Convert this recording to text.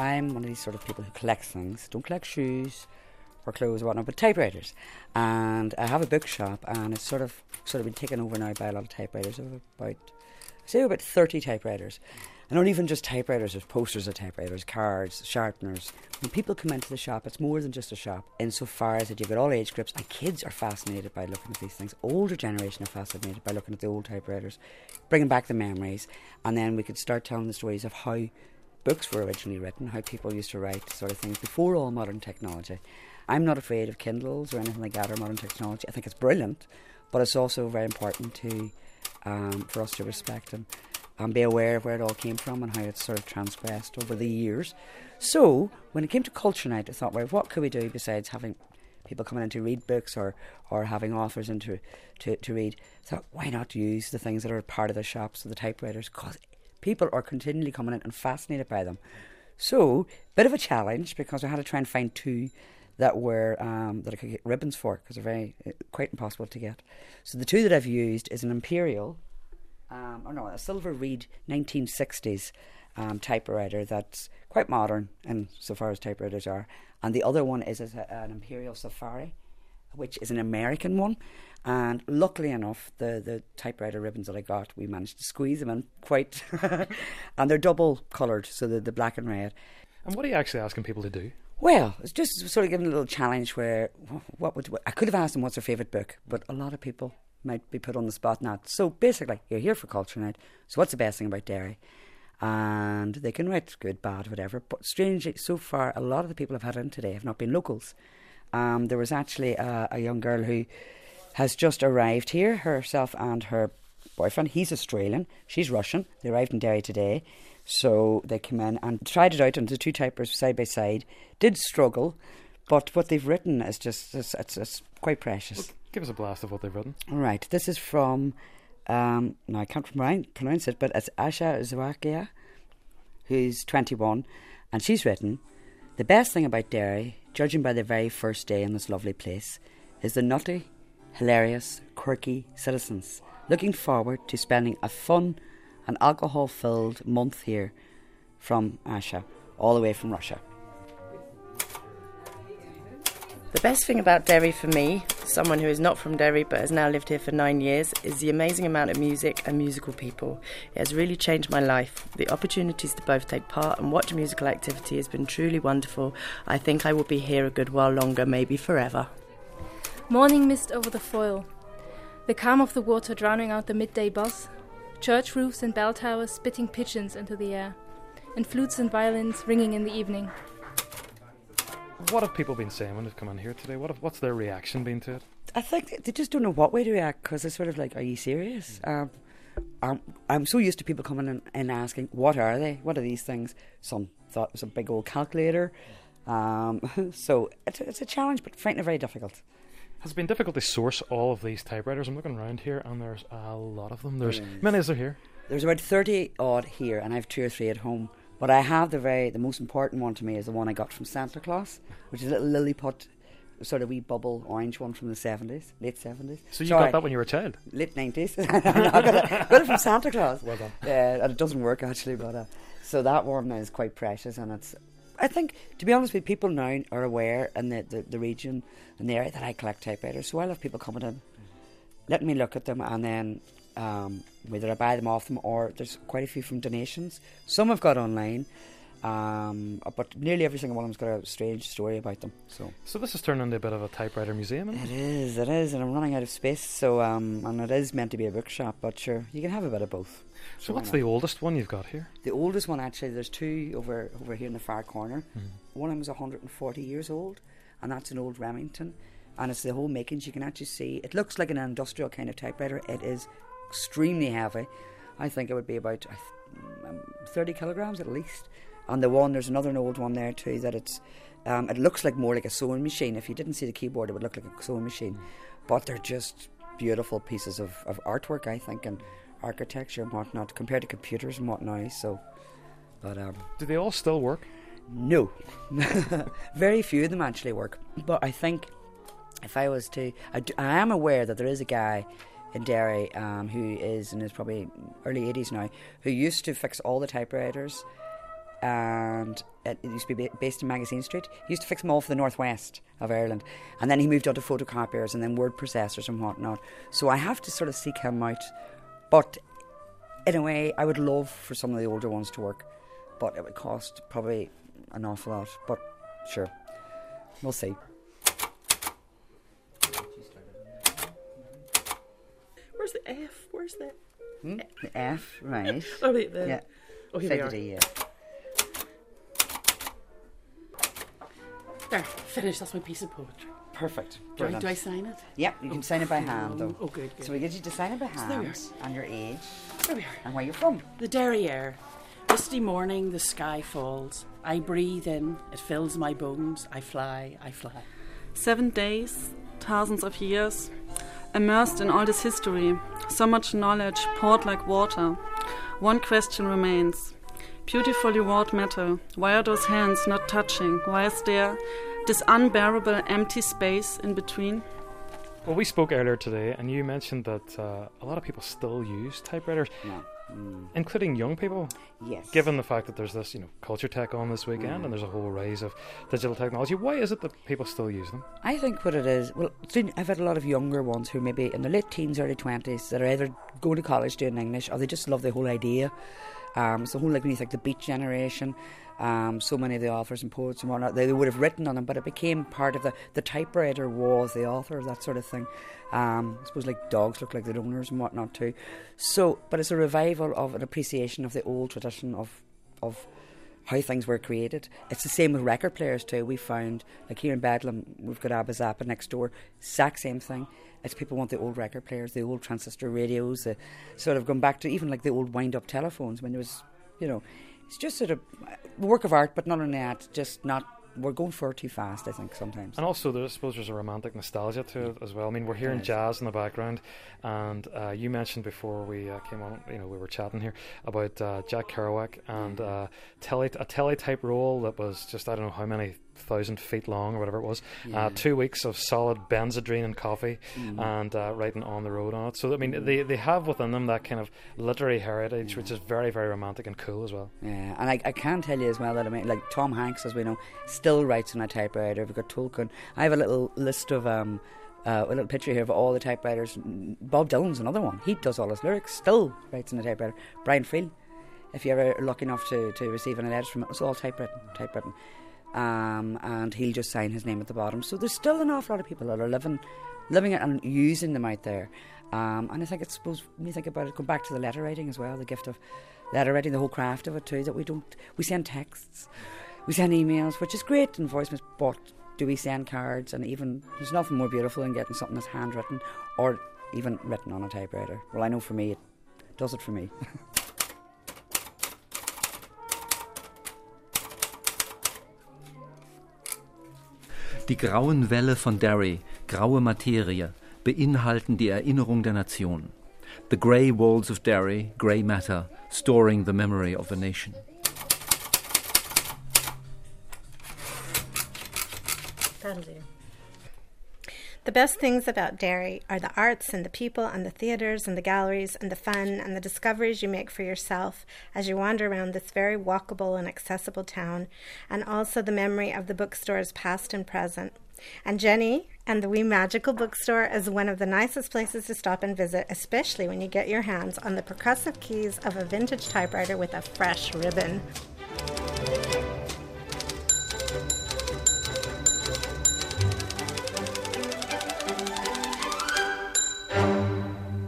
I'm one of these sort of people who collects things. Don't collect shoes or clothes or whatnot, but typewriters. And I have a bookshop, and it's sort of been taken over now by a lot of typewriters. About 30 typewriters. And not even just typewriters, there's posters of typewriters, cards, sharpeners. When people come into the shop, it's more than just a shop, insofar as that you've got all age groups, and kids are fascinated by looking at these things. Older generation are fascinated by looking at the old typewriters, bringing back the memories, and then we could start telling the stories of how books were originally written, how people used to write sort of things before all modern technology. I'm not afraid of Kindles or anything like that, or modern technology. I think it's brilliant, but it's also very important to for us to respect them and be aware of where it all came from and how it's sort of transgressed over the years. So when it came to Culture Night, I thought, well, what could we do besides having people coming in to read books or having authors in to read? I thought, why not use the things that are part of the shops, the typewriters, because people are continually coming in and fascinated by them. So, bit of a challenge, because I had to try and find two that were that I could get ribbons for, because they're quite impossible to get. So the two that I've used is an Imperial, a Silver Reed 1960s typewriter that's quite modern in so far as typewriters are, and the other one is an Imperial Safari, which is an American one. And luckily enough, the typewriter ribbons that I got, we managed to squeeze them in quite, and they're double coloured, so the black and red. And what are you actually asking people to do? Well, it's just sort of giving a little challenge where I could have asked them what's their favourite book, but a lot of people might be put on the spot now. So basically, you're here for Culture Night, so what's the best thing about Derry? And they can write good, bad, whatever. But strangely, so far, a lot of the people I've had in today have not been locals. There was actually a young girl who has just arrived here, herself and her boyfriend. He's Australian, she's Russian. They arrived in Derry today. So they came in and tried it out, and the two typers side by side did struggle, but what they've written is just, it's quite precious. Well, give us a blast of what they've written. All right, this is from, now I can't pronounce it, but it's Asha Zawakia, who's 21, and she's written, "The best thing about Derry, judging by the very first day in this lovely place, is the nutty, hilarious, quirky citizens, looking forward to spending a fun an alcohol-filled month here," from Asha, all the way from Russia. The best thing about Derry for me, someone who is not from Derry but has now lived here for 9 years, is the amazing amount of music and musical people. It has really changed my life. The opportunities to both take part and watch musical activity has been truly wonderful. I think I will be here a good while longer, maybe forever. Morning mist over the foil. The calm of the water drowning out the midday buzz. Church roofs and bell towers spitting pigeons into the air, and flutes and violins ringing in the evening. What have people been saying when they've come in here today? What's their reaction been to it? I think they just don't know what way to react, because it's sort of like, are you serious? I'm so used to people coming in and asking, what are they? What are these things? Some thought it was a big old calculator. So it's a challenge, but frankly very difficult. Has it been difficult to source all of these typewriters? I'm looking around here and there's a lot of them. There's many is there here? There's about 30 odd here, and I have 2 or 3 at home. But I have the most important one to me is the one I got from Santa Claus, which is a little Lilliput, sort of wee bubble orange one from the 70s, late 70s. So you got that when you were a child? Late 90s. I got it from Santa Claus. Well done. And it doesn't work actually, but so that one is quite precious, and it's. I think, to be honest with you, people now are aware in the region and the area that I collect typewriters. So I'll have people coming in, letting me look at them, and then whether I buy them off them or there's quite a few from donations. Some I've got online, but nearly every single one of them's got a strange story about them. So this has turned into a bit of a typewriter museum, isn't it? It is, and I'm running out of space. So and it is meant to be a bookshop, but sure, you can have a bit of both. So what's the oldest one you've got here? The oldest one, actually, there's 2 over here in the far corner. One of them is 140 years old, and that's an old Remington, and it's the whole makings. You can actually see it looks like an industrial kind of typewriter. It is extremely heavy. I think it would be about 30 kilograms at least. And there's another old one there too that it looks like more like a sewing machine. If you didn't see the keyboard, it would look like a sewing machine. But they're just beautiful pieces of artwork, I think, and architecture and whatnot, compared to computers and whatnot. So, but do they all still work? No. Very few of them actually work. But I think if I was to, I am aware that there is a guy in Derry who is in his probably early 80s now, who used to fix all the typewriters and it used to be based in Magazine Street. He used to fix them all for the northwest of Ireland, and then he moved on to photocopiers and then word processors and whatnot. So I have to sort of seek him out, but in a way I would love for some of the older ones to work, but it would cost probably an awful lot. But sure, we'll see. Where's the F? Where's the... The F, right. Oh, wait, the... Yeah. Oh, here Side we to are. D, yeah. There, finished. That's my piece of poetry. Perfect. Do Brilliant. I sign it? Yeah, you can sign it by hand though. Oh, good, good. So we get you to sign it by there we hand are. and your age There we are. and where you're from. The derriere. Misty morning, the sky falls. I breathe in, it fills my bones. I fly, I fly. 7 days, thousands of years, immersed in all this history, so much knowledge poured like water. One question remains. Beautifully wrought metal. Why are those hands not touching? Why is there this unbearable empty space in between? Well, we spoke earlier today, and you mentioned that a lot of people still use typewriters, Yeah. including young people. Yes. Given the fact that there's this, Culture Tech on this weekend, and there's a whole rise of digital technology, why is it that people still use them? I think what it is, well, I've had a lot of younger ones who maybe in their late teens, early 20s that are either going to college doing English or they just love the whole idea. It's the whole, like when you think the Beat Generation, so many of the authors and poets and whatnot, they would have written on them, but it became part of the typewriter was the author, that sort of thing. I suppose like dogs look like their owners and whatnot too. So, but it's a revival of an appreciation of the old tradition of how things were created. It's the same with record players too. We found, like here in Bedlam, we've got Abba Zappa next door, exact same thing. It's people want the old record players, the old transistor radios, sort of going back to even like the old wind-up telephones when there was, it's just sort of a work of art, but not only that, just not, we're going far too fast, I think, sometimes. And also, I suppose there's a romantic nostalgia to it as well. I mean, we're hearing jazz in the background, and you mentioned before we came on, we were chatting here about Jack Kerouac and a teletype roll that was just, I don't know how many 1,000 feet long or whatever it was. 2 weeks of solid Benzedrine and coffee and writing On the Road on it. So, I mean, they have within them that kind of literary heritage, which is very, very romantic and cool as well. Yeah, and I can tell you as well that, I mean, like Tom Hanks, as we know, still writes on a typewriter. We've got Tolkien. I have a little list of a little picture here of all the typewriters. Bob Dylan's another one. He does all his lyrics, still writes on a typewriter. Brian Friel, if you're ever lucky enough to receive any letters from it, it's all typewritten. And he'll just sign his name at the bottom. So there's still an awful lot of people that are living it and using them out there. And I think it's, suppose when you think about it, go back to the letter writing as well, the gift of letter writing, the whole craft of it too, that we send texts, we send emails, which is great in voicemails, but do we send cards? And even there's nothing more beautiful than getting something that's handwritten or even written on a typewriter. Well, I know for me, it does it for me. Die grauen Wälle von Derry, graue Materie, beinhalten die Erinnerung der Nation. The grey walls of Derry, grey matter, storing the memory of the nation. That'll do. The best things about Derry are the arts and the people and the theatres and the galleries and the fun and the discoveries you make for yourself as you wander around this very walkable and accessible town, and also the memory of the bookstores past and present. And Jenny and the wee magical bookstore is one of the nicest places to stop and visit, especially when you get your hands on the percussive keys of a vintage typewriter with a fresh ribbon.